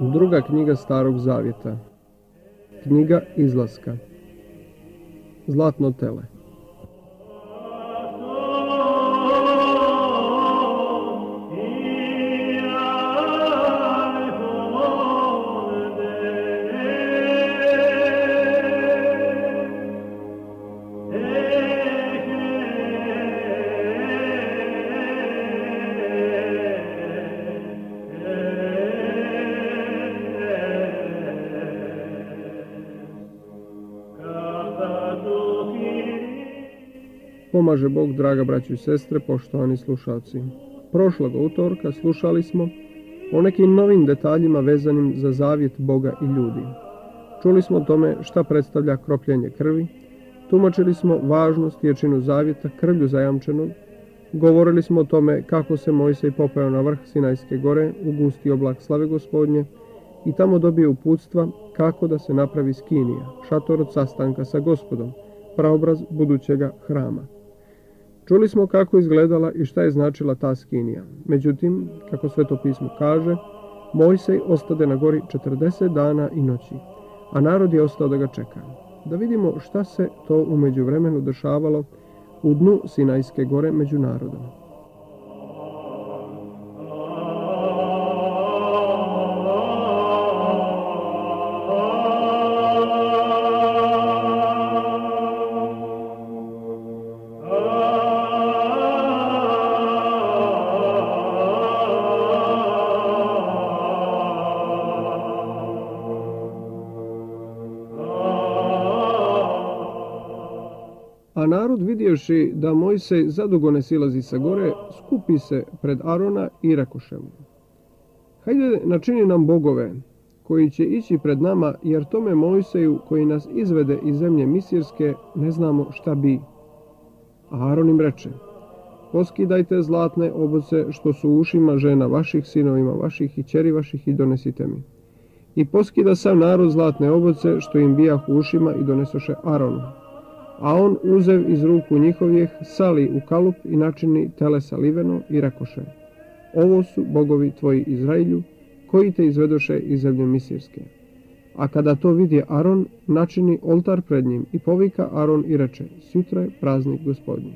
Druga knjiga Starog zavjeta. Knjiga Izlaska. Zlatno tele. Pomaže Bog, draga braćo i sestre, poštovani slušalci. Prošlog utorka slušali smo o nekim novim detaljima vezanim za zavjet Boga i ljudi. Čuli smo o tome šta predstavlja kropljenje krvi, tumačili smo važnost i jačinu zavjeta krvlju zajamčenog, govorili smo o tome kako se Mojsej popeo na vrh Sinajske gore u gusti oblak slave Gospodnje i tamo dobio uputstva kako da se napravi skinija, šator od sastanka sa Gospodom, praobraz budućega hrama. Čuli smo kako izgledala i šta je značila ta skinija. Međutim, kako Sveto pismo kaže, Mojsej ostade na gori 40 dana i noći, a narod je ostao da ga čeka. Da vidimo šta se to u međuvremenu dešavalo u dnu Sinajske gore među narodom. A narod, vidjevši da Mojsej zadugo ne silazi sa gore, skupi se pred Arona i rekoše mu: hajde načini nam bogove, koji će ići pred nama, jer tome Mojseju, koji nas izvede iz zemlje Misirske, ne znamo šta bi. A Aron im reče: poskidajte zlatne oboce što su u ušima žena vaših, sinovima vaših i ćeri vaših, i donesite mi. I poskida sav narod zlatne oboce što im bijah u ušima i donesoše Aronu. A on, uzev iz ruku njihovih, sali u kalup i načini telesa liveno i rekoše: ovo su bogovi tvoji Izrailju, koji te izvedoše iz zemlje Misirske. A kada to vidje Aron, načini oltar pred njim i povika Aron i reče: sutra je praznik Gospodnji.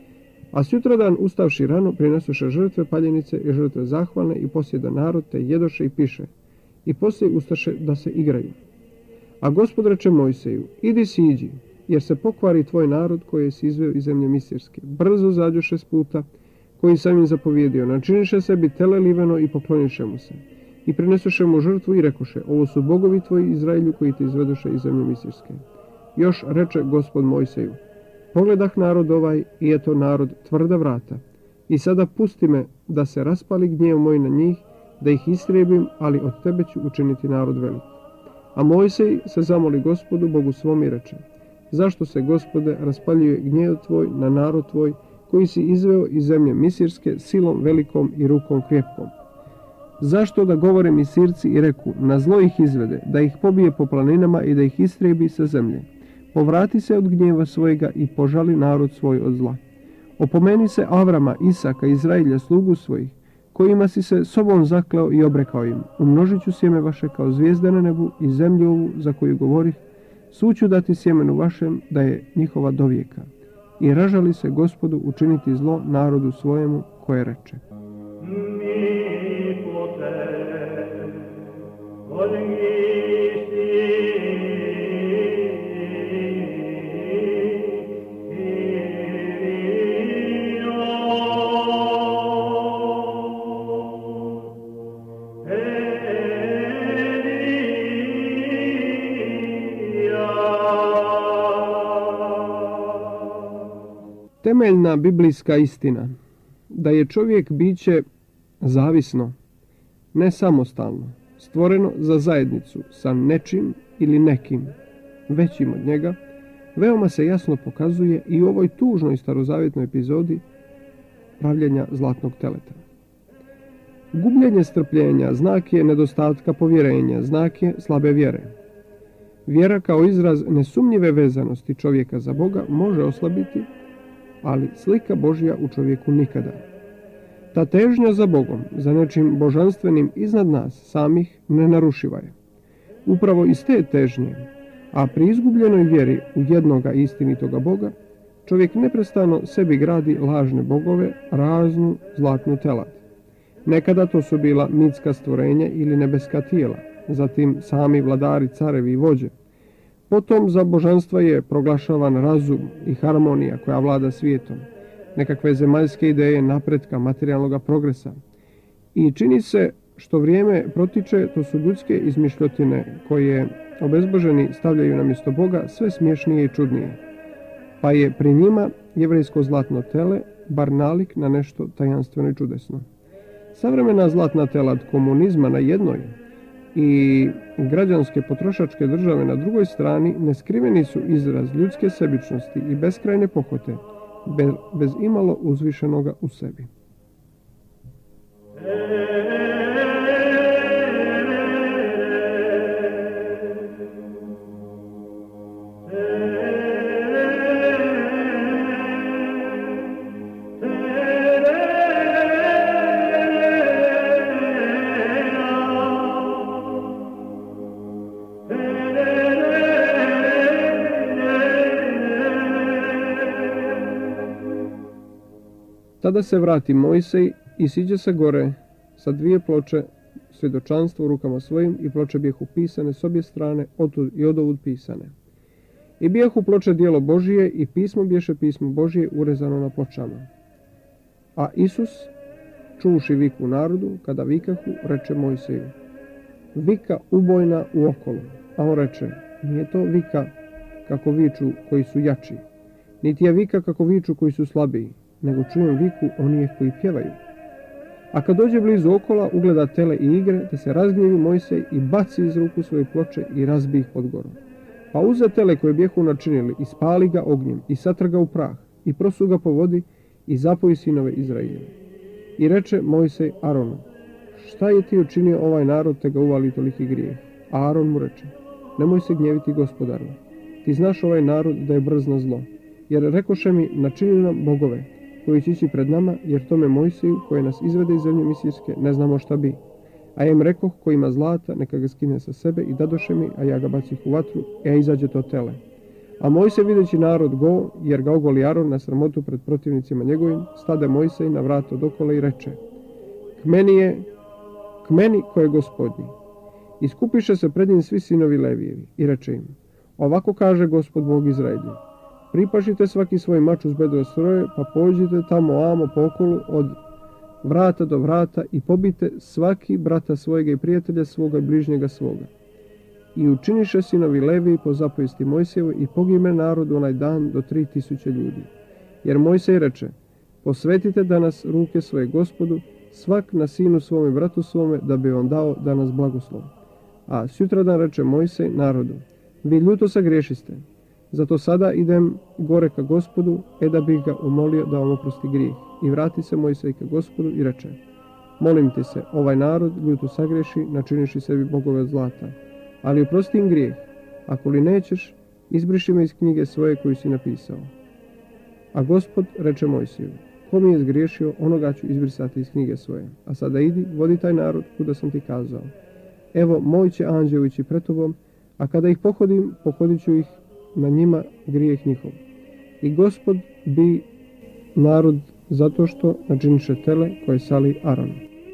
A sutradan, ustavši rano, prinesoše žrtve paljenice i žrtve zahvalne i posjeda narod, te jedoše i piše. I poslije ustaše da se igraju. A Gospod reče Mojseju: idi siđi, jer se pokvari tvoj narod koji si izveo iz zemlje Misirske. Brzo zađoše s puta koji sam im zapovjedio, načiniše sebi tele liveno i pokloniše mu se. I prinesoše mu žrtvu i rekoše: ovo su bogovi tvoji Izrailju koji te izvedoše iz zemlje Misirske. Još reče Gospod Mojseju: pogledah narod ovaj, i eto narod tvrda vrata. I sada pusti me da se raspali gnjev moj na njih, da ih istrijebim, ali od tebe ću učiniti narod velik. A Mojsej se zamoli Gospodu Bogu svom i reče: zašto se, Gospode, raspaljuje gnjev tvoj na narod tvoj, koji si izveo iz zemlje Misirske silom velikom i rukom krepkom? Zašto da govore Misirci i reku: na zlo ih izvede, da ih pobije po planinama i da ih istrebi sa zemlje? Povrati se od gnjeva svojega i požali narod svoj od zla. Opomeni se Avrama, Isaka, Izrailja, slugu svojih, kojima si se sobom zakleo i obrekao im: umnožit ću sjeme vaše kao zvijezde na nebu i zemlju ovu za koju govorih, svu ću dati sjemenu vašem, da je njihova dovijeka. I ražali se Gospodu učiniti zlo narodu svojemu, koje reče: temeljna biblijska istina da je čovjek biće zavisno, ne samostalno, stvoreno za zajednicu sa nečim ili nekim većim od njega, veoma se jasno pokazuje i u ovoj tužnoj starozavjetnoj epizodi pravljenja zlatnog teleta. Gubljenje strpljenja znak je nedostatka povjerenja, znak je slabe vjere. Vjera kao izraz nesumnjive vezanosti čovjeka za Boga može oslabiti, ali slika Božja u čovjeku nikada. Ta težnja za Bogom, za nečim božanstvenim iznad nas samih, nenarušiva je. Upravo iz te težnje, a pri izgubljenoj vjeri u jednoga istinitoga Boga, čovjek neprestano sebi gradi lažne bogove, raznu zlatnu telad. Nekada to su bila mitska stvorenja ili nebeska tijela, zatim sami vladari, carevi i vođe. Potom za božanstva je proglašavan razum i harmonija koja vlada svijetom, nekakve zemaljske ideje napretka, materijalnog progresa. I čini se što vrijeme protiče, to su ljudske izmišljotine koje obezboženi stavljaju na mjesto Boga sve smješnije i čudnije. Pa je pri njima jevrejsko zlatno tele bar nalik na nešto tajanstveno i čudesno. Savremena zlatna telad komunizma na jednoj i građanske potrošačke države na drugoj strani neskriveni su izraz ljudske sebičnosti i beskrajne pohote, bez imalo uzvišenoga u sebi. Tada se vrati Mojsej i siđe se gore sa dvije ploče svjedočanstva u rukama svojim i ploče bijehu pisane s obje strane, otud i odovud pisane. I bijehu ploče dijelo Božije i pismo biješe pismo Božije urezano na pločama. A Isus, čuši viku narodu, kada vikahu, reče Mojseju: vika ubojna u okolo. A on reče: nije to vika kako viču koji su jači, niti je vika kako viču koji su slabiji, nego čujem viku onih koji pjevaju. A kad dođe blizu okola, ugleda tele i igre, te se razgnjevi Mojsej i baci iz ruku svoje ploče i razbi ih pod gorom. Pa uze tele koje bijehu načinili i spali ga ognjem i satrga u prah i prosu ga po vodi i zapoji sinove Izraile. I reče Mojsej Aronu: šta je ti učinio ovaj narod te ga uvali toliki grijeh? A Aron mu reče: nemoj se gnjeviti, gospodaru, ti znaš ovaj narod da je brz na zlo, jer rekoše mi načini nam bogove koji će ići pred nama, jer tome Mojsiju koji nas izvede iz zemlje misijske ne znamo šta bi. A ja im rekoh, ko ima zlata, neka ga skine sa sebe i dadoše mi, a ja ga bacih u vatru, a izađe to tele. A Mojsej videći narod go, jer ga ogoli Aron na sramotu pred protivnicima njegovim, stade Mojsej na vrat od okola i reče: k meni ko je gospodnji. I skupiše se pred njim svi sinovi Levijevi i reče im: ovako kaže Gospod Bog Izraelju: pripašite svaki svoj mač uz bedove stroje, pa pođite tamo amo po okolu od vrata do vrata i pobite svaki brata svojega i prijatelja svoga i bližnjega svoga. I učiniše sinovi Leviji po zapovesti Mojsijevoj i pogine narodu onaj dan do 3000 ljudi. Jer Mojsej reče: posvetite danas ruke svoje Gospodu, svak na sinu svome bratu svome, da bi on dao danas blagoslov. A sutradan reče Mojsej narodu: vi ljuto sagriješiste, zato sada idem gore ka Gospodu, da bih ga umolio da vam oprosti grijeh. I vrati se Mojsej ka Gospodu i reče: molim ti se, ovaj narod ljuto sagriješi, načiniši sebi bogove od zlata, ali oprosti im grijeh, ako li nećeš, izbriši me iz knjige svoje koju si napisao. A Gospod reče Mojsiju: ko mi je zgriješio, onoga ću izbrisati iz knjige svoje. A sada idi, vodi taj narod kuda sam ti kazao. Evo, moj će anđeo ići pred tobom, a kada ih pohodim, pohodit ću ih na njima grijeh njihov. I Gospod bi narod zato što načiniše tele koje sali Aron.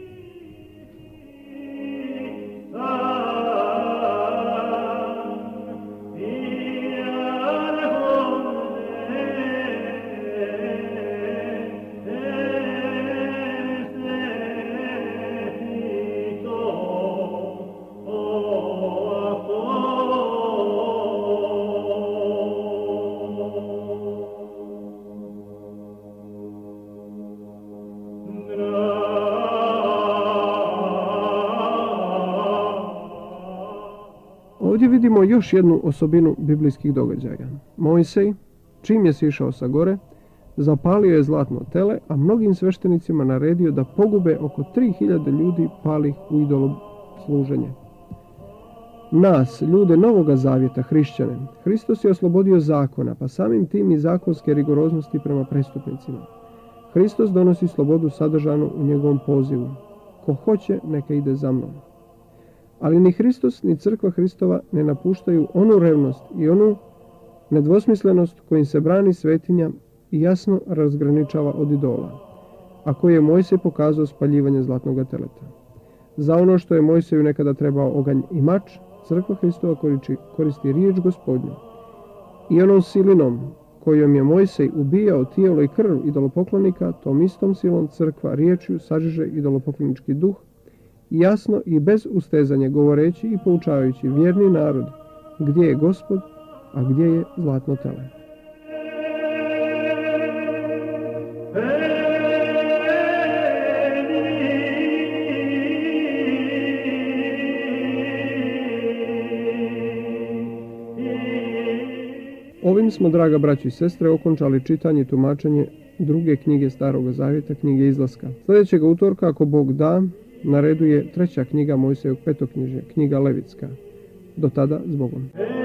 Ovdje vidimo još jednu osobinu biblijskih događaja. Mojsej, čim je sišao sa gore, zapalio je zlatno tele, a mnogim sveštenicima naredio da pogube oko 3000 ljudi palih u idolosluženje. Nas, ljude Novoga Zavjeta, hrišćane, Hristos je oslobodio zakona, pa samim tim i zakonske rigoroznosti prema prestupnicima. Hristos donosi slobodu sadržanu u njegovom pozivu. Ko hoće, neka ide za mnom. Ali ni Hristos ni crkva Hristova ne napuštaju onu revnost i onu nedvosmislenost kojim se brani svetinja i jasno razgraničava od idola, a koji je Mojsej pokazao spaljivanje zlatnog teleta. Za ono što je Mojseju nekada trebao oganj i mač, crkva Hristova koristi riječ Gospodnju. I onom silinom kojom je Mojsej ubijao tijelo i krv idolopoklonika, tom istom silom crkva riječju sažiže idolopoklonički duh, jasno i bez ustezanja govoreći i poučavajući vjerni narod gdje je Gospod, a gdje je zlatno tele. Ovim smo, draga braćo i sestre, okončali čitanje i tumačenje druge knjige Staroga Zavjeta, knjige Izlaska. Sljedećeg utorka, ako Bog da, na redu je treća knjiga Mojsejevog petoknjižja, knjiga Levitska. Do tada, s Bogom.